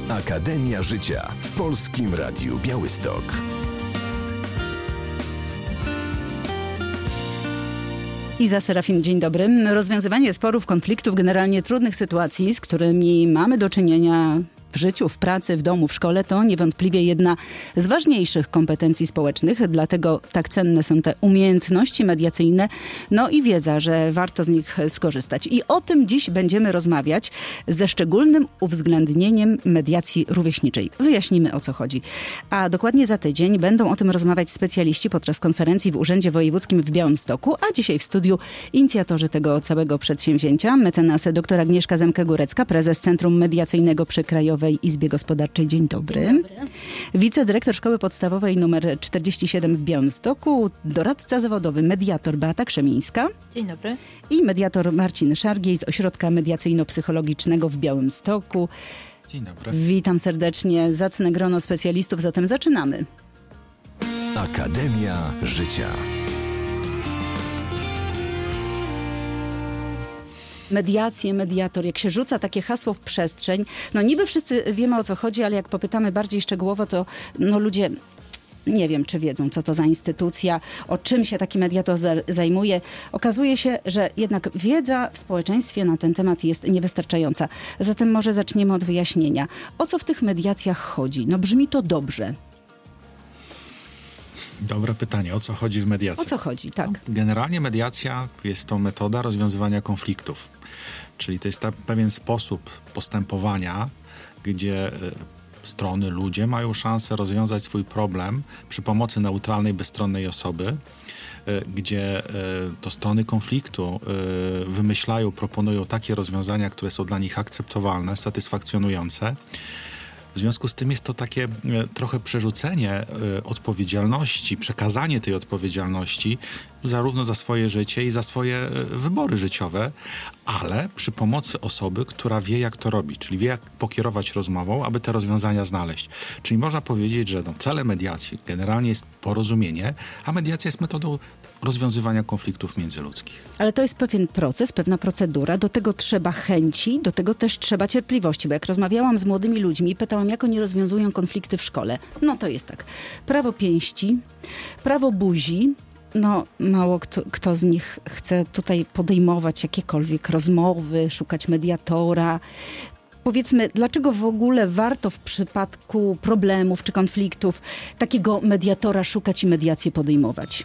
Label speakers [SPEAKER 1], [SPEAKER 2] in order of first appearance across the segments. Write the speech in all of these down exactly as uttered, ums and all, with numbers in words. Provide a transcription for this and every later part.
[SPEAKER 1] Akademia Życia w Polskim Radiu Białystok.
[SPEAKER 2] Iza Serafin, dzień dobry. Rozwiązywanie sporów, konfliktów, generalnie trudnych sytuacji, z którymi mamy do czynienia w życiu, w pracy, w domu, w szkole, to niewątpliwie jedna z ważniejszych kompetencji społecznych. Dlatego tak cenne są te umiejętności mediacyjne, no i wiedza, że warto z nich skorzystać. I o tym dziś będziemy rozmawiać ze szczególnym uwzględnieniem mediacji rówieśniczej. Wyjaśnimy, o co chodzi. A dokładnie za tydzień będą o tym rozmawiać specjaliści podczas konferencji w Urzędzie Wojewódzkim w Białymstoku, a dzisiaj w studiu inicjatorzy tego całego przedsięwzięcia, mecenas dr Agnieszka Zemke-Górecka, prezes Centrum Mediacyjnego przy Krajowej Izbie Gospodarczej. Dzień dobry. Dzień dobry. Wicedyrektor Szkoły Podstawowej nr czterdzieści siedem w Białymstoku, doradca zawodowy, mediator Beata Krzemińska.
[SPEAKER 3] Dzień dobry.
[SPEAKER 2] I mediator Marcin Szargiej z Ośrodka Mediacyjno-Psychologicznego w Białymstoku.
[SPEAKER 4] Dzień dobry.
[SPEAKER 2] Witam serdecznie. Zacne grono specjalistów, zatem zaczynamy.
[SPEAKER 1] Akademia Życia.
[SPEAKER 2] Mediacje, mediator, jak się rzuca takie hasło w przestrzeń, no niby wszyscy wiemy, o co chodzi, ale jak popytamy bardziej szczegółowo, to no ludzie nie wiem, czy wiedzą, co to za instytucja, o czym się taki mediator zajmuje. Okazuje się, że jednak wiedza w społeczeństwie na ten temat jest niewystarczająca. Zatem może zaczniemy od wyjaśnienia. O co w tych mediacjach chodzi? No brzmi to dobrze.
[SPEAKER 4] Dobre pytanie. O co chodzi w mediacji?
[SPEAKER 2] O co chodzi, tak.
[SPEAKER 4] Generalnie mediacja jest to metoda rozwiązywania konfliktów. Czyli to jest ta, pewien sposób postępowania, gdzie y, strony, ludzie mają szansę rozwiązać swój problem przy pomocy neutralnej, bezstronnej osoby, y, gdzie y, to strony konfliktu y, wymyślają, proponują takie rozwiązania, które są dla nich akceptowalne, satysfakcjonujące. W związku z tym jest to takie e, trochę przerzucenie e, odpowiedzialności, przekazanie tej odpowiedzialności zarówno za swoje życie i za swoje e, wybory życiowe, ale przy pomocy osoby, która wie, jak to robić, czyli wie, jak pokierować rozmową, aby te rozwiązania znaleźć. Czyli można powiedzieć, że no, celem mediacji generalnie jest porozumienie, a mediacja jest metodą rozwiązywania konfliktów międzyludzkich.
[SPEAKER 2] Ale to jest pewien proces, pewna procedura. Do tego trzeba chęci, do tego też trzeba cierpliwości. Bo jak rozmawiałam z młodymi ludźmi, pytałam, jak oni rozwiązują konflikty w szkole. No to jest tak. Prawo pięści, prawo buzi. No mało kto, kto z nich chce tutaj podejmować jakiekolwiek rozmowy, szukać mediatora. Powiedzmy, dlaczego w ogóle warto w przypadku problemów czy konfliktów takiego mediatora szukać i mediację podejmować?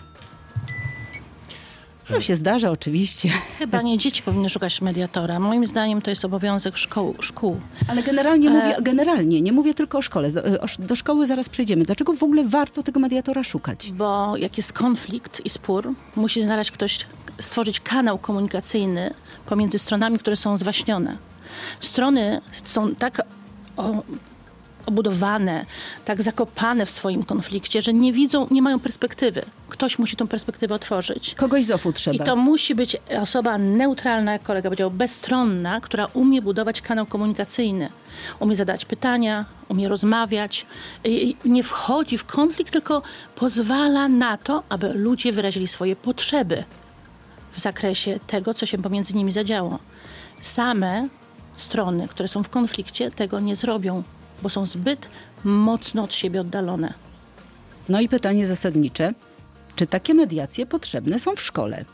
[SPEAKER 2] To się zdarza oczywiście.
[SPEAKER 3] Chyba nie dzieci powinny szukać mediatora. Moim zdaniem to jest obowiązek szkoł, szkół.
[SPEAKER 2] Ale generalnie e... mówię, generalnie, nie mówię tylko o szkole. Do szkoły zaraz przejdziemy. Dlaczego w ogóle warto tego mediatora szukać?
[SPEAKER 3] Bo jak jest konflikt i spór, musi znaleźć ktoś, stworzyć kanał komunikacyjny pomiędzy stronami, które są zwaśnione. Strony są tak o, obudowane, tak zakopane w swoim konflikcie, że nie widzą, nie mają perspektywy. Ktoś musi tą perspektywę otworzyć.
[SPEAKER 2] Kogoś z ofu trzeba.
[SPEAKER 3] I to musi być osoba neutralna, jak kolega powiedział, bezstronna, która umie budować kanał komunikacyjny. Umie zadać pytania, umie rozmawiać. I nie wchodzi w konflikt, tylko pozwala na to, aby ludzie wyrazili swoje potrzeby w zakresie tego, co się pomiędzy nimi zadziało. Same strony, które są w konflikcie, tego nie zrobią, bo są zbyt mocno od siebie oddalone.
[SPEAKER 2] No i pytanie zasadnicze. Czy takie mediacje potrzebne są w szkole?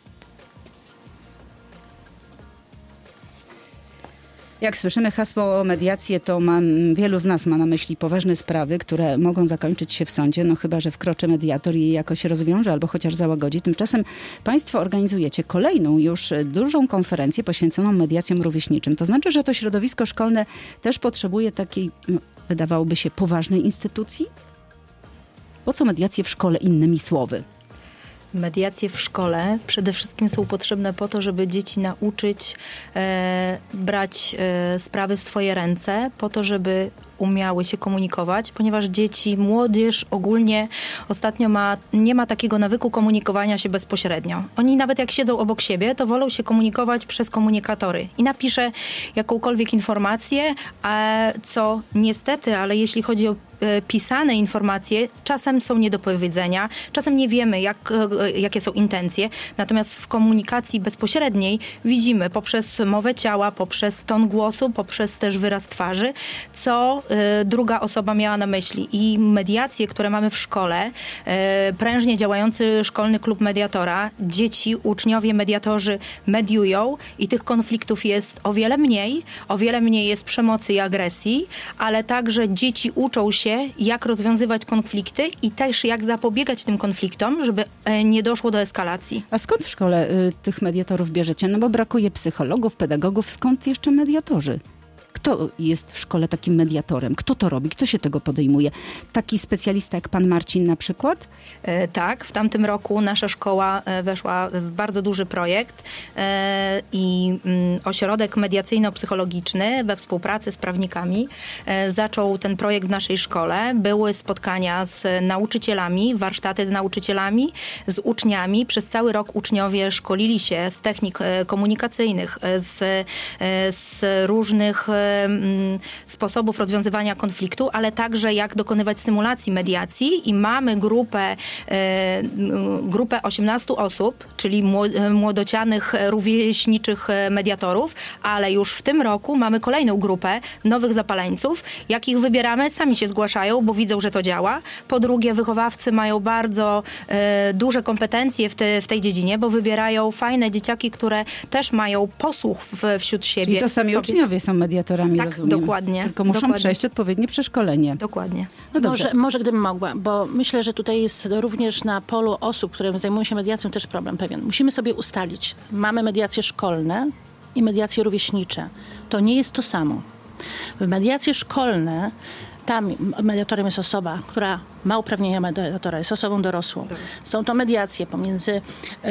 [SPEAKER 2] Jak słyszymy hasło o mediację, to ma, wielu z nas ma na myśli poważne sprawy, które mogą zakończyć się w sądzie, no chyba że wkroczy mediator i je jakoś rozwiąże albo chociaż załagodzi. Tymczasem państwo organizujecie kolejną już dużą konferencję poświęconą mediacjom rówieśniczym. To znaczy, że to środowisko szkolne też potrzebuje takiej, no, wydawałoby się, poważnej instytucji? Po co mediacje w szkole, innymi słowy?
[SPEAKER 5] Mediacje w szkole przede wszystkim są potrzebne po to, żeby dzieci nauczyć e, brać e, sprawy w swoje ręce, po to, żeby umiały się komunikować, ponieważ dzieci, młodzież ogólnie ostatnio ma, nie ma takiego nawyku komunikowania się bezpośrednio. Oni nawet jak siedzą obok siebie, to wolą się komunikować przez komunikatory. I napiszę jakąkolwiek informację, a co niestety, ale jeśli chodzi o e, pisane informacje czasem są nie do powiedzenia, czasem nie wiemy, jak, e, jakie są intencje, natomiast w komunikacji bezpośredniej widzimy poprzez mowę ciała, poprzez ton głosu, poprzez też wyraz twarzy, co e, druga osoba miała na myśli. I mediacje, które mamy w szkole, e, prężnie działający szkolny klub mediatora, dzieci, uczniowie, mediatorzy mediują i tych konfliktów jest o wiele mniej, o wiele mniej jest przemocy i agresji, ale także dzieci uczą się, jak rozwiązywać konflikty i też jak zapobiegać tym konfliktom, żeby e, nie doszło do eskalacji.
[SPEAKER 2] A skąd w szkole y, tych mediatorów bierzecie? No bo brakuje psychologów, pedagogów. Skąd jeszcze mediatorzy? Kto jest w szkole takim mediatorem? Kto to robi? Kto się tego podejmuje? Taki specjalista jak pan Marcin na przykład?
[SPEAKER 5] E, tak, w tamtym roku nasza szkoła e, weszła w bardzo duży projekt e, i mm, ośrodek mediacyjno-psychologiczny we współpracy z prawnikami e, zaczął ten projekt w naszej szkole. Były spotkania z nauczycielami, warsztaty z nauczycielami, z uczniami. Przez cały rok uczniowie szkolili się z technik e, komunikacyjnych, e, z, e, z różnych e, sposobów rozwiązywania konfliktu, ale także jak dokonywać symulacji mediacji i mamy grupę, e, grupę osiemnastu osób, czyli młodocianych, rówieśniczych mediatorów, ale już w tym roku mamy kolejną grupę nowych zapaleńców. Jak ich wybieramy? Sami się zgłaszają, bo widzą, że to działa. Po drugie, wychowawcy mają bardzo e, duże kompetencje w, te, w tej dziedzinie, bo wybierają fajne dzieciaki, które też mają posłuch w, wśród siebie.
[SPEAKER 2] I to sami
[SPEAKER 5] sobie.
[SPEAKER 2] uczniowie są mediatorami.
[SPEAKER 5] Tak,
[SPEAKER 2] rozumiem.
[SPEAKER 5] dokładnie.
[SPEAKER 2] Tylko muszą
[SPEAKER 5] dokładnie.
[SPEAKER 2] przejść odpowiednie przeszkolenie.
[SPEAKER 5] Dokładnie.
[SPEAKER 2] No dobrze.
[SPEAKER 3] Może, może gdybym mogła, bo myślę, że tutaj jest również na polu osób, które zajmują się mediacją, też problem pewien. Musimy sobie ustalić. Mamy mediacje szkolne i mediacje rówieśnicze. To nie jest to samo. W mediacje szkolne tam mediatorem jest osoba, która ma uprawnienia mediatora, jest osobą dorosłą. Są to mediacje pomiędzy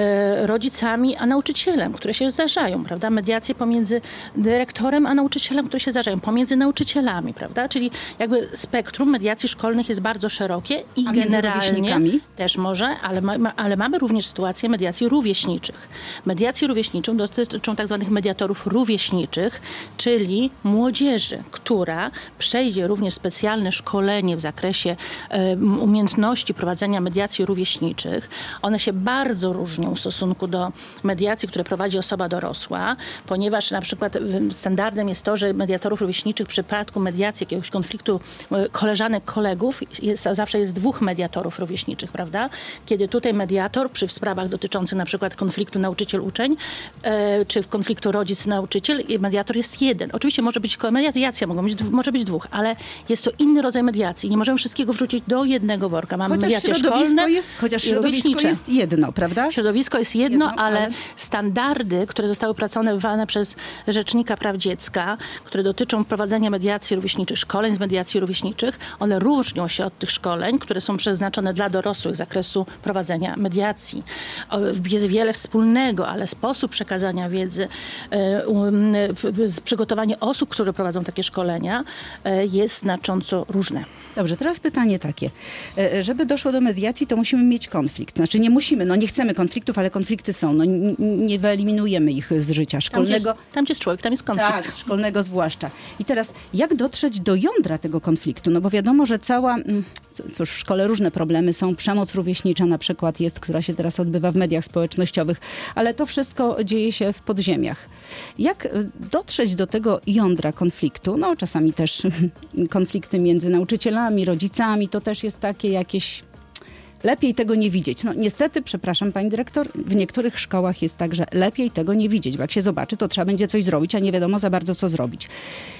[SPEAKER 3] e, rodzicami a nauczycielem, które się zdarzają, prawda? Mediacje pomiędzy dyrektorem a nauczycielem, które się zdarzają, pomiędzy nauczycielami, prawda? Czyli jakby spektrum mediacji szkolnych jest bardzo szerokie i
[SPEAKER 2] a między
[SPEAKER 3] generalnie
[SPEAKER 2] rówieśnikami?
[SPEAKER 3] też może, ale, ma, ale mamy również sytuację mediacji rówieśniczych. Mediacje rówieśniczą dotyczą tak zwanych mediatorów rówieśniczych, czyli młodzieży, która przejdzie również specjalne szkolenie w zakresie e, umiejętności prowadzenia mediacji rówieśniczych. One się bardzo różnią w stosunku do mediacji, które prowadzi osoba dorosła, ponieważ na przykład standardem jest to, że mediatorów rówieśniczych w przypadku mediacji jakiegoś konfliktu koleżanek, kolegów jest, zawsze jest dwóch mediatorów rówieśniczych, prawda? Kiedy tutaj mediator przy sprawach dotyczących na przykład konfliktu nauczyciel-uczeń, e, czy w konfliktu rodzic-nauczyciel, mediator jest jeden. Oczywiście może być mediacja, mogą być, może być dwóch, ale jest to inny rodzaj mediacji. Nie możemy wszystkiego wrzucić do jednego worka. Mamy
[SPEAKER 2] Chociaż
[SPEAKER 3] mediacje
[SPEAKER 2] środowisko
[SPEAKER 3] szkolne
[SPEAKER 2] jest, chociaż
[SPEAKER 3] i
[SPEAKER 2] środowisko
[SPEAKER 3] rówieśnicze.
[SPEAKER 2] jest jedno, prawda?
[SPEAKER 3] Środowisko jest jedno,
[SPEAKER 2] Jedno,
[SPEAKER 3] ale,
[SPEAKER 2] ale-
[SPEAKER 3] standardy, które zostały opracowane przez Rzecznika Praw Dziecka, które dotyczą prowadzenia mediacji rówieśniczych, szkoleń z mediacji rówieśniczych, one różnią się od tych szkoleń, które są przeznaczone dla dorosłych z zakresu prowadzenia mediacji. O, Jest wiele wspólnego, ale sposób przekazania wiedzy, e, um, e, p- przygotowanie osób, które prowadzą takie szkolenia e, jest znacząco różne.
[SPEAKER 2] Dobrze, teraz pytanie takie. E, Żeby doszło do mediacji, to musimy mieć konflikt. Znaczy nie musimy, no nie chcemy konfliktów, ale konflikty są. No, n- n- nie wyeliminujemy ich z życia
[SPEAKER 3] Tam, gdzie
[SPEAKER 2] szkolnego.
[SPEAKER 3] jest, tam, gdzie jest człowiek, tam jest konflikt.
[SPEAKER 2] Tak, szkolnego zwłaszcza. I teraz, jak dotrzeć do jądra tego konfliktu? No bo wiadomo, że cała, mm, cóż, w szkole różne problemy są. Przemoc rówieśnicza na przykład jest, która się teraz odbywa w mediach społecznościowych, ale to wszystko dzieje się w podziemiach. Jak y, dotrzeć do tego jądra konfliktu? No czasami też konflikty między nauczycielami, rodzicami, to też jest takie jakieś... Lepiej tego nie widzieć. No niestety, przepraszam pani dyrektor, w niektórych szkołach jest tak, że lepiej tego nie widzieć, bo jak się zobaczy, to trzeba będzie coś zrobić, a nie wiadomo za bardzo, co zrobić.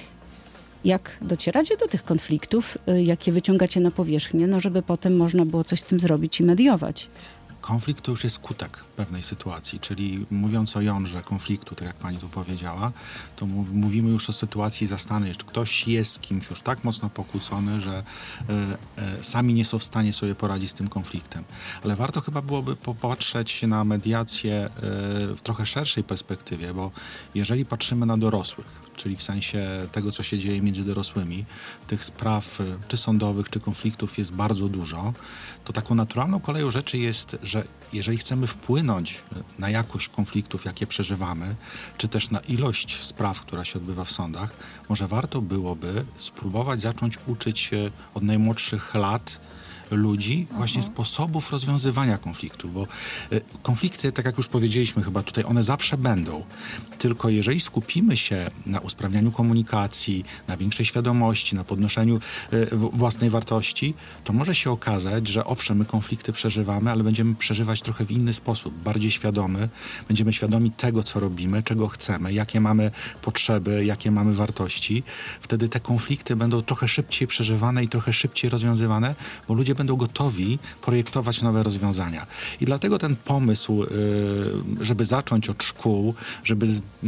[SPEAKER 2] Jak docieracie do tych konfliktów, y, jakie wyciągacie na powierzchnię, no żeby potem można było coś z tym zrobić i mediować?
[SPEAKER 4] Konflikt to już jest skutek pewnej sytuacji, czyli mówiąc o jądrze konfliktu, tak jak pani tu powiedziała, to mów, mówimy już o sytuacji zastanej, że ktoś jest z kimś już tak mocno pokłócony, że e, e, sami nie są w stanie sobie poradzić z tym konfliktem. Ale warto chyba byłoby popatrzeć na mediację e, w trochę szerszej perspektywie, bo jeżeli patrzymy na dorosłych, czyli w sensie tego, co się dzieje między dorosłymi, tych spraw czy sądowych, czy konfliktów jest bardzo dużo, to taką naturalną koleją rzeczy jest, że jeżeli chcemy wpłynąć na jakość konfliktów, jakie przeżywamy, czy też na ilość spraw, która się odbywa w sądach, może warto byłoby spróbować zacząć uczyć się od najmłodszych lat ludzi właśnie uh-huh. sposobów rozwiązywania konfliktów, bo y, konflikty, tak jak już powiedzieliśmy chyba tutaj, one zawsze będą. Tylko jeżeli skupimy się na usprawnianiu komunikacji, na większej świadomości, na podnoszeniu y, w, własnej wartości, to może się okazać, że owszem, my konflikty przeżywamy, ale będziemy przeżywać trochę w inny sposób, bardziej świadomy. Będziemy świadomi tego, co robimy, czego chcemy, jakie mamy potrzeby, jakie mamy wartości. Wtedy te konflikty będą trochę szybciej przeżywane i trochę szybciej rozwiązywane, bo ludzie będą gotowi projektować nowe rozwiązania. I dlatego ten pomysł, żeby zacząć od szkół, żeby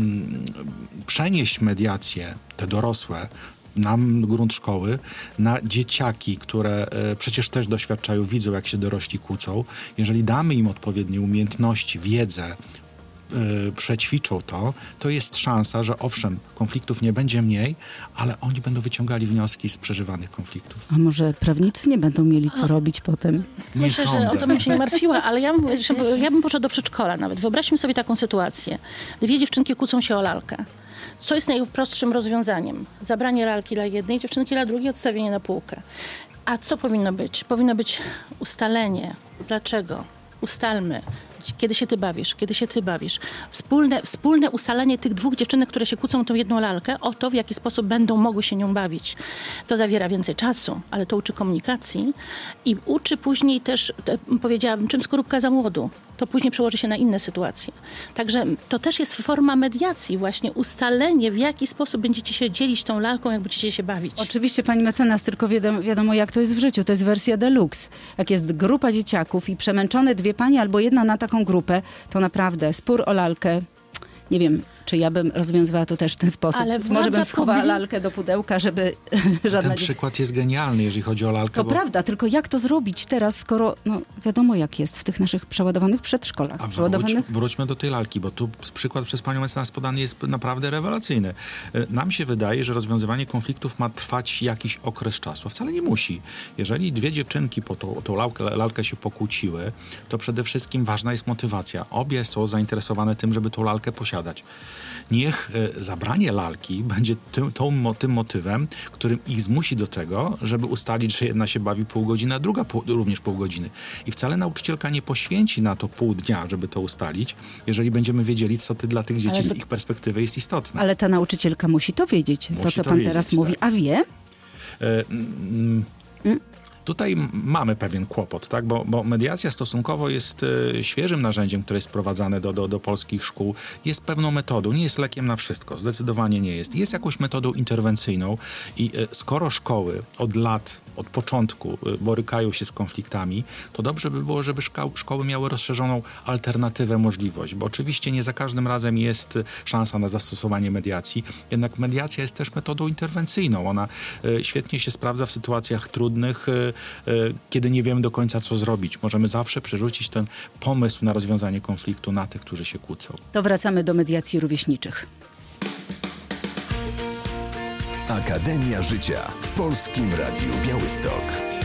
[SPEAKER 4] przenieść mediacje, te dorosłe, na grunt szkoły, na dzieciaki, które przecież też doświadczają, widzą, jak się dorośli kłócą. Jeżeli damy im odpowiednie umiejętności, wiedzę, Yy, przećwiczą to, to jest szansa, że owszem, konfliktów nie będzie mniej, ale oni będą wyciągali wnioski z przeżywanych konfliktów.
[SPEAKER 2] A może prawnicy nie będą mieli co A. robić potem?
[SPEAKER 4] Nie
[SPEAKER 3] Myślę,
[SPEAKER 4] sądzę.
[SPEAKER 3] że o to bym się nie martwiła, ale ja, ja bym poszła do przedszkola nawet. Wyobraźmy sobie taką sytuację. Dwie dziewczynki kłócą się o lalkę. Co jest najprostszym rozwiązaniem? Zabranie lalki dla jednej dziewczynki, dla drugiej odstawienie na półkę. A co powinno być? Powinno być ustalenie. Dlaczego? Ustalmy. Kiedy się ty bawisz, kiedy się ty bawisz. Wspólne, wspólne ustalenie tych dwóch dziewczynek, które się kłócą o tą jedną lalkę, o to, w jaki sposób będą mogły się nią bawić. To zawiera więcej czasu, ale to uczy komunikacji i uczy później też, te, powiedziałabym, czym skorupka za młodu. To później przełoży się na inne sytuacje. Także to też jest forma mediacji, właśnie ustalenie, w jaki sposób będziecie się dzielić tą lalką, jak będziecie się bawić.
[SPEAKER 2] Oczywiście, pani mecenas, tylko wiadomo, wiadomo, jak to jest w życiu. To jest wersja deluxe. Jak jest grupa dzieciaków i przemęczone dwie panie albo jedna na taką grupę, to naprawdę spór o lalkę, nie wiem, czy ja bym rozwiązywała to też w ten sposób.
[SPEAKER 3] Ale
[SPEAKER 2] może bym schowała
[SPEAKER 3] pobli...
[SPEAKER 2] lalkę do pudełka, żeby żadna...
[SPEAKER 4] Ten przykład jest genialny, jeżeli chodzi o lalkę.
[SPEAKER 2] To
[SPEAKER 4] bo...
[SPEAKER 2] prawda, tylko jak to zrobić teraz, skoro no, wiadomo jak jest w tych naszych przeładowanych przedszkolach.
[SPEAKER 4] A
[SPEAKER 2] przeładowanych...
[SPEAKER 4] wróć, wróćmy do tej lalki, bo tu przykład przez panią mecenas podany jest naprawdę rewelacyjny. Nam się wydaje, że rozwiązywanie konfliktów ma trwać jakiś okres czasu, a wcale nie musi. Jeżeli dwie dziewczynki po tą, tą lalkę, lalkę się pokłóciły, to przede wszystkim ważna jest motywacja. Obie są zainteresowane tym, żeby tą lalkę posiadać. Niech e, zabranie lalki będzie tym, tą, tym motywem, którym ich zmusi do tego, żeby ustalić, że jedna się bawi pół godziny, a druga pół, również pół godziny. I wcale nauczycielka nie poświęci na to pół dnia, żeby to ustalić, jeżeli będziemy wiedzieli, co ty dla tych dzieci
[SPEAKER 2] ale
[SPEAKER 4] z
[SPEAKER 2] to,
[SPEAKER 4] ich perspektywy jest istotne.
[SPEAKER 2] Ale ta nauczycielka musi to wiedzieć,
[SPEAKER 4] musi
[SPEAKER 2] to co
[SPEAKER 4] to
[SPEAKER 2] pan
[SPEAKER 4] wiedzieć,
[SPEAKER 2] teraz
[SPEAKER 4] tak.
[SPEAKER 2] mówi. A wie?
[SPEAKER 4] E, mm, mm. Tutaj mamy pewien kłopot, tak? bo, bo mediacja stosunkowo jest e, świeżym narzędziem, które jest wprowadzane do, do, do polskich szkół. Jest pewną metodą, nie jest lekiem na wszystko, zdecydowanie nie jest. Jest jakąś metodą interwencyjną i e, skoro szkoły od lat, od początku e, borykają się z konfliktami, to dobrze by było, żeby szko- szkoły miały rozszerzoną alternatywę, możliwość, bo oczywiście nie za każdym razem jest szansa na zastosowanie mediacji, jednak mediacja jest też metodą interwencyjną. Ona e, świetnie się sprawdza w sytuacjach trudnych, e, kiedy nie wiemy do końca, co zrobić. Możemy zawsze przerzucić ten pomysł na rozwiązanie konfliktu na tych, którzy się kłócą.
[SPEAKER 2] To wracamy do mediacji rówieśniczych.
[SPEAKER 1] Akademia Życia w Polskim Radiu Białystok.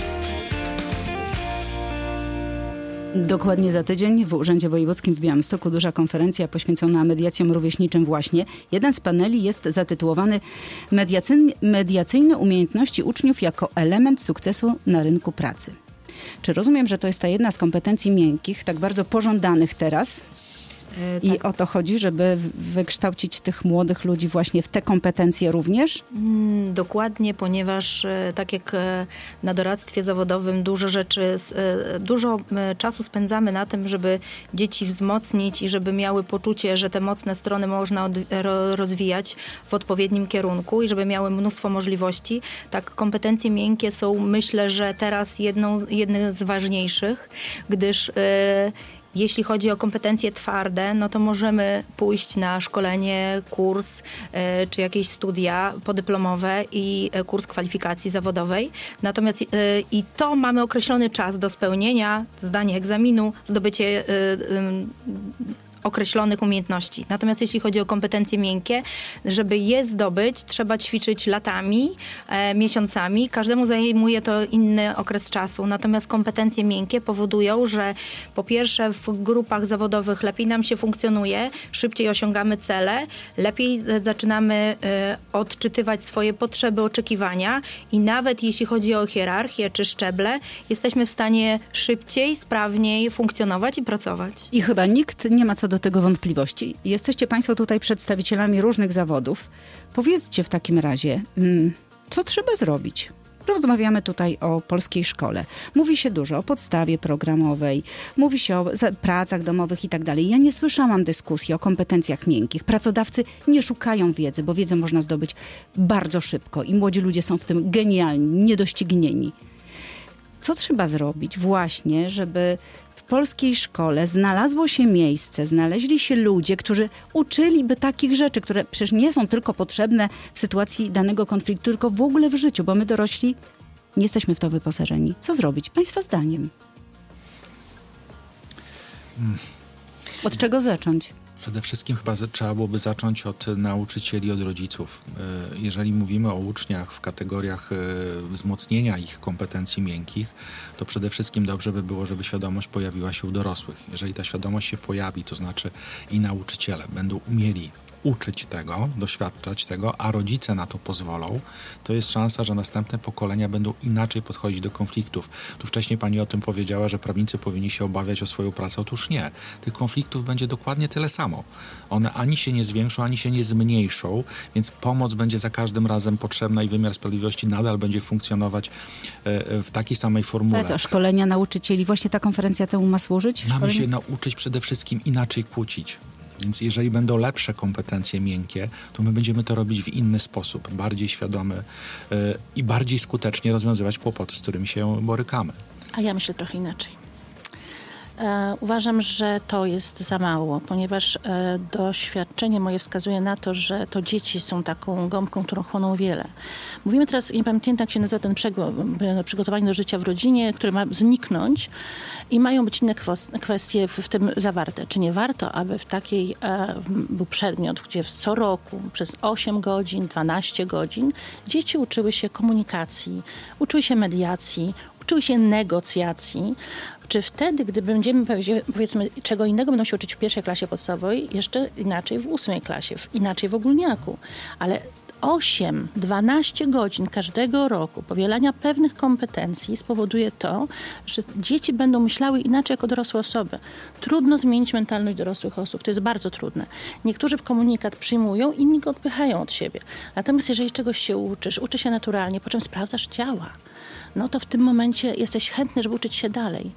[SPEAKER 2] Dokładnie za tydzień w Urzędzie Wojewódzkim w Białymstoku duża konferencja poświęcona mediacjom rówieśniczym właśnie. Jeden z paneli jest zatytułowany Mediacyjne, mediacyjne umiejętności uczniów jako element sukcesu na rynku pracy. Czy rozumiem, że to jest ta jedna z kompetencji miękkich, tak bardzo pożądanych teraz? I tak. O to chodzi, żeby wykształcić tych młodych ludzi właśnie w te kompetencje również?
[SPEAKER 5] Mm, dokładnie, ponieważ tak jak na doradztwie zawodowym dużo rzeczy, dużo czasu spędzamy na tym, żeby dzieci wzmocnić i żeby miały poczucie, że te mocne strony można od, rozwijać w odpowiednim kierunku i żeby miały mnóstwo możliwości. Tak, kompetencje miękkie są, myślę, że teraz jedną, jednym z ważniejszych, gdyż jeśli chodzi o kompetencje twarde, no to możemy pójść na szkolenie, kurs y, czy jakieś studia podyplomowe i y, kurs kwalifikacji zawodowej. Natomiast y, i to mamy określony czas do spełnienia, zdanie egzaminu, zdobycie y, y, określonych umiejętności. Natomiast jeśli chodzi o kompetencje miękkie, żeby je zdobyć, trzeba ćwiczyć latami, e, miesiącami. Każdemu zajmuje to inny okres czasu. Natomiast kompetencje miękkie powodują, że po pierwsze w grupach zawodowych lepiej nam się funkcjonuje, szybciej osiągamy cele, lepiej zaczynamy e, odczytywać swoje potrzeby, oczekiwania i nawet jeśli chodzi o hierarchię czy szczeble, jesteśmy w stanie szybciej, sprawniej funkcjonować i pracować.
[SPEAKER 2] I chyba nikt nie ma co do tego wątpliwości. Jesteście Państwo tutaj przedstawicielami różnych zawodów. Powiedzcie w takim razie, co trzeba zrobić? Rozmawiamy tutaj o polskiej szkole. Mówi się dużo o podstawie programowej, mówi się o pracach domowych i tak dalej. Ja nie słyszałam dyskusji o kompetencjach miękkich. Pracodawcy nie szukają wiedzy, bo wiedzę można zdobyć bardzo szybko i młodzi ludzie są w tym genialni, niedoścignieni. Co trzeba zrobić właśnie, żeby w polskiej szkole znalazło się miejsce, znaleźli się ludzie, którzy uczyliby takich rzeczy, które przecież nie są tylko potrzebne w sytuacji danego konfliktu, tylko w ogóle w życiu, bo my dorośli nie jesteśmy w to wyposażeni. Co zrobić? Państwa zdaniem. Od czego zacząć?
[SPEAKER 4] Przede wszystkim chyba trzeba byłoby zacząć od nauczycieli, od rodziców. Jeżeli mówimy o uczniach w kategoriach wzmocnienia ich kompetencji miękkich, to przede wszystkim dobrze by było, żeby świadomość pojawiła się u dorosłych. Jeżeli ta świadomość się pojawi, to znaczy i nauczyciele będą umieli uczyć tego, doświadczać tego, a rodzice na to pozwolą, to jest szansa, że następne pokolenia będą inaczej podchodzić do konfliktów. Tu wcześniej pani o tym powiedziała, że prawnicy powinni się obawiać o swoją pracę. Otóż nie. Tych konfliktów będzie dokładnie tyle samo. One ani się nie zwiększą, ani się nie zmniejszą, więc pomoc będzie za każdym razem potrzebna i wymiar sprawiedliwości nadal będzie funkcjonować w takiej samej formule.
[SPEAKER 2] Ale co, szkolenia nauczycieli, właśnie ta konferencja temu ma służyć?
[SPEAKER 4] Mamy
[SPEAKER 2] Szkolenie?
[SPEAKER 4] się nauczyć przede wszystkim inaczej kłócić. Więc jeżeli będą lepsze kompetencje miękkie, to my będziemy to robić w inny sposób, bardziej świadomy yy, i bardziej skutecznie rozwiązywać kłopoty, z którymi się borykamy.
[SPEAKER 3] A ja myślę trochę inaczej. E, uważam, że to jest za mało, ponieważ e, doświadczenie moje wskazuje na to, że to dzieci są taką gąbką, którą chłoną wiele. Mówimy teraz, nie pamiętam jak się nazywa ten przego- przygotowanie do życia w rodzinie, które ma zniknąć i mają być inne kwestie w, w tym zawarte. Czy nie warto, aby w takiej e, był przedmiot, gdzie co roku przez osiem godzin, dwanaście godzin dzieci uczyły się komunikacji, uczyły się mediacji, uczyły się negocjacji. Czy wtedy, gdy będziemy, powiedzmy, czego innego będą się uczyć w pierwszej klasie podstawowej, jeszcze inaczej w ósmej klasie, inaczej w ogólniaku. Ale osiem dwanaście godzin każdego roku powielania pewnych kompetencji spowoduje to, że dzieci będą myślały inaczej jako dorosłe osoby. Trudno zmienić mentalność dorosłych osób. To jest bardzo trudne. Niektórzy komunikat przyjmują, inni go odpychają od siebie. Natomiast jeżeli czegoś się uczysz, uczy się naturalnie, po czym sprawdzasz działa, no to w tym momencie jesteś chętny, żeby uczyć się dalej.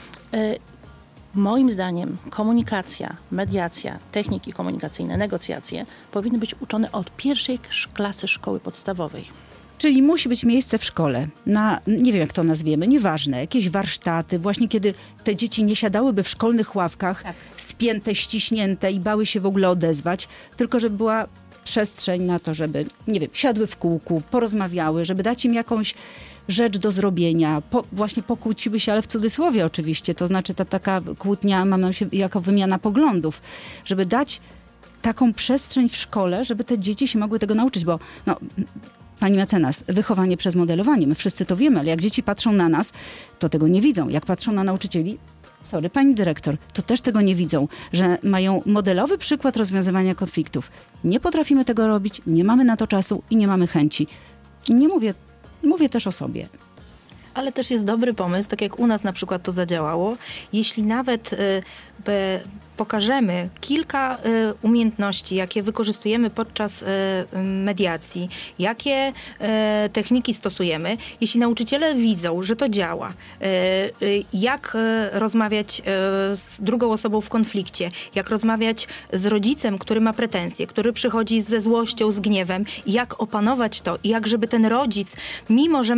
[SPEAKER 3] Y- Moim zdaniem komunikacja, mediacja, techniki komunikacyjne, negocjacje powinny być uczone od pierwszej klasy szkoły podstawowej.
[SPEAKER 2] Czyli musi być miejsce w szkole na, nie wiem jak to nazwiemy, nieważne, jakieś warsztaty, właśnie kiedy te dzieci nie siadałyby w szkolnych ławkach, tak, spięte, ściśnięte i bały się w ogóle odezwać, tylko żeby była przestrzeń na to, żeby, nie wiem, siadły w kółku, porozmawiały, żeby dać im jakąś rzecz do zrobienia, po, właśnie pokłóciły się, ale w cudzysłowie oczywiście, to znaczy ta taka kłótnia, mam na myśli, jako wymiana poglądów, żeby dać taką przestrzeń w szkole, żeby te dzieci się mogły tego nauczyć, bo no, pani mecenas, wychowanie przez modelowanie, my wszyscy to wiemy, ale jak dzieci patrzą na nas, to tego nie widzą. Jak patrzą na nauczycieli, sorry, pani dyrektor, to też tego nie widzą, że mają modelowy przykład rozwiązywania konfliktów. Nie potrafimy tego robić, nie mamy na to czasu i nie mamy chęci. I nie mówię Mówię też o sobie.
[SPEAKER 5] Ale też jest dobry pomysł, tak jak u nas na przykład to zadziałało, jeśli nawet y, by pokażemy kilka y, umiejętności, jakie wykorzystujemy podczas y, mediacji, jakie y, techniki stosujemy, jeśli nauczyciele widzą, że to działa, y, y, jak y, rozmawiać y, z drugą osobą w konflikcie, jak rozmawiać z rodzicem, który ma pretensje, który przychodzi ze złością, z gniewem, jak opanować to i jak żeby ten rodzic, mimo że ma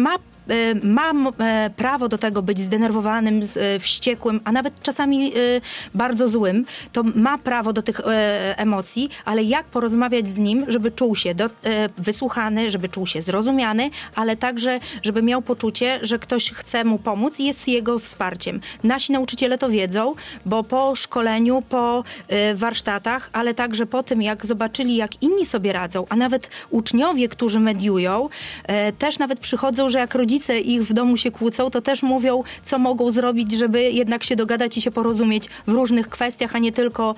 [SPEAKER 5] ma prawo do tego być zdenerwowanym, wściekłym, a nawet czasami bardzo złym, to ma prawo do tych emocji, ale jak porozmawiać z nim, żeby czuł się do, wysłuchany, żeby czuł się zrozumiany, ale także, żeby miał poczucie, że ktoś chce mu pomóc i jest jego wsparciem. Nasi nauczyciele to wiedzą, bo po szkoleniu, po warsztatach, ale także po tym, jak zobaczyli, jak inni sobie radzą, a nawet uczniowie, którzy mediują, też nawet przychodzą, że jak rodzice ich w domu się kłócą, to też mówią, co mogą zrobić, żeby jednak się dogadać i się porozumieć w różnych kwestiach, a nie tylko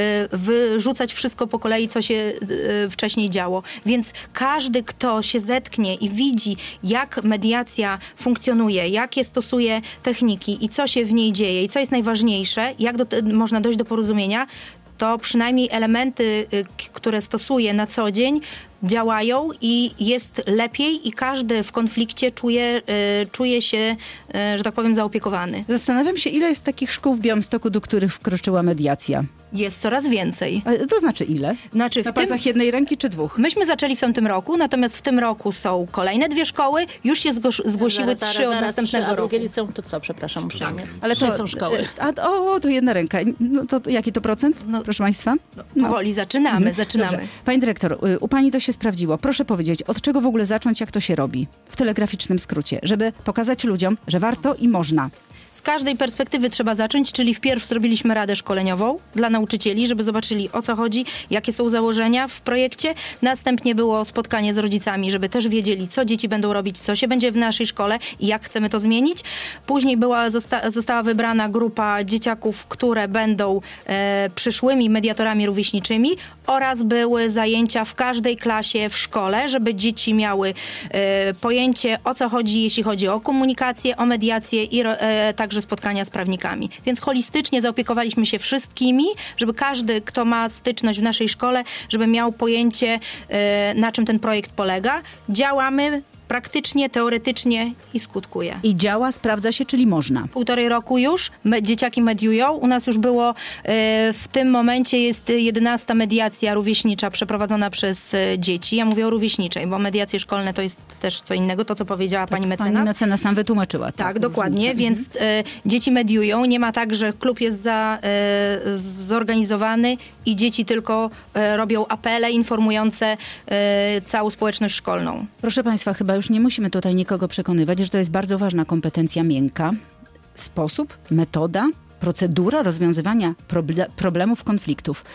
[SPEAKER 5] wyrzucać wszystko po kolei, co się wcześniej działo. Więc każdy, kto się zetknie i widzi, jak mediacja funkcjonuje, jakie stosuje techniki i co się w niej dzieje i co jest najważniejsze, jak do, można dojść do porozumienia, to przynajmniej elementy, które stosuje na co dzień, działają i jest lepiej i każdy w konflikcie czuje, y, czuje się, y, że tak powiem, zaopiekowany.
[SPEAKER 2] Zastanawiam się, ile jest takich szkół w Białymstoku, do których wkroczyła mediacja.
[SPEAKER 5] Jest coraz więcej.
[SPEAKER 2] A to znaczy ile?
[SPEAKER 5] Znaczy
[SPEAKER 2] Na
[SPEAKER 5] w tym,
[SPEAKER 2] palcach jednej ręki czy dwóch?
[SPEAKER 5] Myśmy zaczęli w tamtym roku, natomiast w tym roku są kolejne dwie szkoły, już się zgłoś, zgłosiły
[SPEAKER 3] zaraz,
[SPEAKER 5] trzy
[SPEAKER 3] zaraz,
[SPEAKER 5] od
[SPEAKER 3] zaraz,
[SPEAKER 5] następnego
[SPEAKER 3] trzy, a
[SPEAKER 5] roku.
[SPEAKER 3] drugie liceum to co, przepraszam, uprzejmie.
[SPEAKER 4] Tak.
[SPEAKER 2] Ale
[SPEAKER 3] Trzy
[SPEAKER 2] to
[SPEAKER 3] są szkoły.
[SPEAKER 2] A, o, to jedna ręka. No to jaki to procent,
[SPEAKER 5] No,
[SPEAKER 2] proszę państwa?
[SPEAKER 5] No, powoli zaczynamy,
[SPEAKER 2] Mhm.
[SPEAKER 5] zaczynamy.
[SPEAKER 2] Dobrze. Pani dyrektor, u pani to się sprawdziło. Proszę powiedzieć, od czego w ogóle zacząć, jak to się robi? W telegraficznym skrócie, żeby pokazać ludziom, że warto i można.
[SPEAKER 5] Z każdej perspektywy trzeba zacząć, czyli wpierw zrobiliśmy radę szkoleniową dla nauczycieli, żeby zobaczyli, o co chodzi, jakie są założenia w projekcie. Następnie było spotkanie z rodzicami, żeby też wiedzieli, co dzieci będą robić, co się będzie w naszej szkole i jak chcemy to zmienić. Później była, zosta- została wybrana grupa dzieciaków, które będą e, przyszłymi mediatorami rówieśniczymi oraz były zajęcia w każdej klasie w szkole, żeby dzieci miały e, pojęcie, o co chodzi, jeśli chodzi o komunikację, o mediację i e, także spotkania z prawnikami. Więc holistycznie zaopiekowaliśmy się wszystkimi, żeby każdy, kto ma styczność w naszej szkole, żeby miał pojęcie, e, na czym ten projekt polega. Działamy praktycznie, teoretycznie i skutkuje.
[SPEAKER 2] I działa, sprawdza się, czyli można.
[SPEAKER 5] Półtorej roku już me, dzieciaki mediują. U nas już było e, w tym momencie jest jedenasta mediacja rówieśnicza przeprowadzona przez e, dzieci. Ja mówię o rówieśniczej, bo mediacje szkolne to jest też co innego, to co powiedziała pani mecenas.
[SPEAKER 2] Pani mecenas nam wytłumaczyła.
[SPEAKER 5] Tak,
[SPEAKER 2] tak
[SPEAKER 5] dokładnie,
[SPEAKER 2] różnicę.
[SPEAKER 5] więc e, dzieci mediują. Nie ma tak, że klub jest za, e, zorganizowany i dzieci tylko e, robią apele informujące e, całą społeczność szkolną.
[SPEAKER 2] Proszę państwa, chyba już nie musimy tutaj nikogo przekonywać, że to jest bardzo ważna kompetencja miękka. Sposób, metoda, procedura rozwiązywania proble- problemów, konfliktów.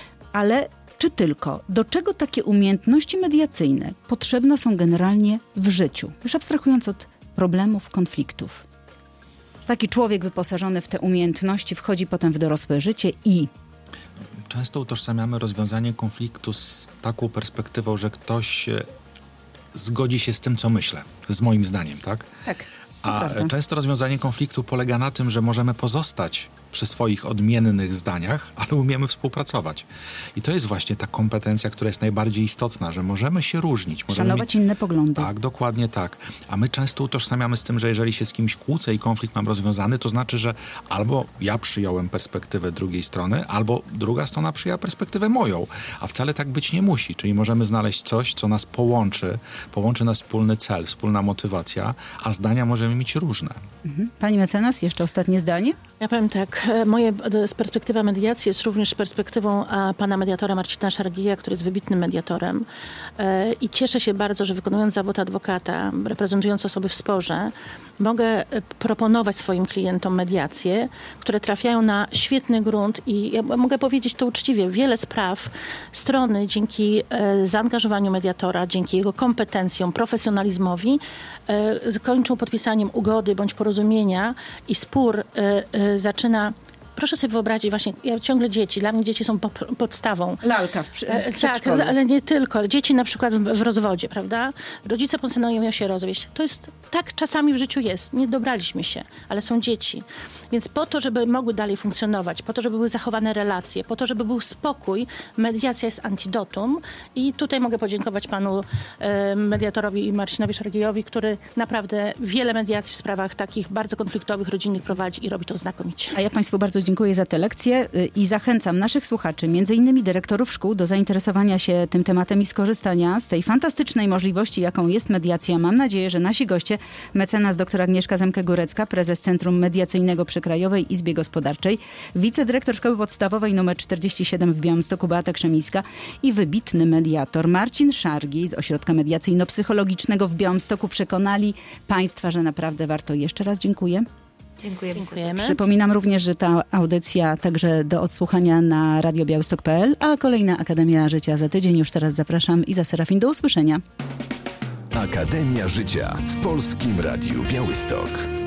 [SPEAKER 2] Ale czy tylko? Do czego takie umiejętności mediacyjne potrzebne są generalnie w życiu? Już abstrahując od problemów, konfliktów. Taki człowiek wyposażony w te umiejętności wchodzi potem w dorosłe życie i...
[SPEAKER 4] Często utożsamiamy rozwiązanie konfliktu z taką perspektywą, że ktoś zgodzi się z tym, co myślę, z moim zdaniem, tak?
[SPEAKER 2] Tak.
[SPEAKER 4] A
[SPEAKER 2] prawda.
[SPEAKER 4] często rozwiązanie konfliktu polega na tym, że możemy pozostać przy swoich odmiennych zdaniach, ale umiemy współpracować. I to jest właśnie ta kompetencja, która jest najbardziej istotna, że możemy się różnić. Możemy
[SPEAKER 2] Szanować
[SPEAKER 4] mieć...
[SPEAKER 2] inne poglądy.
[SPEAKER 4] Tak, dokładnie tak. A my często utożsamiamy z tym, że jeżeli się z kimś kłócę i konflikt mam rozwiązany, to znaczy, że albo ja przyjąłem perspektywę drugiej strony, albo druga strona przyjęła perspektywę moją. A wcale tak być nie musi. Czyli możemy znaleźć coś, co nas połączy, połączy nas wspólny cel, wspólna motywacja, a zdania możemy mieć różne.
[SPEAKER 2] Mhm. Pani mecenas, jeszcze ostatnie zdanie?
[SPEAKER 3] Ja powiem tak, moje z perspektywa mediacji jest również perspektywą a, pana mediatora Marcina Szargija, który jest wybitnym mediatorem e, i cieszę się bardzo, że wykonując zawód adwokata, reprezentując osoby w sporze, mogę proponować swoim klientom mediacje, które trafiają na świetny grunt i ja mogę powiedzieć to uczciwie, wiele spraw strony dzięki e, zaangażowaniu mediatora, dzięki jego kompetencjom, profesjonalizmowi e, kończą podpisaniem ugody bądź porozumienia i spór e, e, zaczyna. Proszę sobie wyobrazić, właśnie, ja ciągle dzieci, dla mnie dzieci są po, podstawą.
[SPEAKER 2] Lalka w, przy, w
[SPEAKER 3] Tak, ale nie tylko. Ale dzieci na przykład w, w rozwodzie, prawda? Rodzice postanawiają się rozwieść. To jest, tak czasami w życiu jest. Nie dobraliśmy się, ale są dzieci. Więc po to, żeby mogły dalej funkcjonować, po to, żeby były zachowane relacje, po to, żeby był spokój, mediacja jest antidotum. I tutaj mogę podziękować panu e, mediatorowi Marcinowi Szargijowi, który naprawdę wiele mediacji w sprawach takich bardzo konfliktowych, rodzinnych prowadzi i robi to znakomicie.
[SPEAKER 2] A ja państwu bardzo bardzo dziękuję za tę lekcję i zachęcam naszych słuchaczy, między innymi dyrektorów szkół, do zainteresowania się tym tematem i skorzystania z tej fantastycznej możliwości, jaką jest mediacja. Mam nadzieję, że nasi goście, mecenas dr Agnieszka Zemke-Górecka, prezes Centrum Mediacyjnego przy Krajowej Izbie Gospodarczej, wicedyrektor Szkoły Podstawowej nr czterdzieści siedem w Białymstoku Beata Krzemińska i wybitny mediator Marcin Szargi z Ośrodka Mediacyjno-Psychologicznego w Białymstoku przekonali Państwa, że naprawdę warto. Jeszcze raz dziękuję.
[SPEAKER 5] Dziękujemy.
[SPEAKER 3] Dziękujemy.
[SPEAKER 2] Przypominam również, że ta audycja także do odsłuchania na radio białystok kropka p l, a kolejna Akademia Życia za tydzień. Już teraz zapraszam. Iza Serafin, do usłyszenia.
[SPEAKER 1] Akademia Życia w Polskim Radiu Białystok.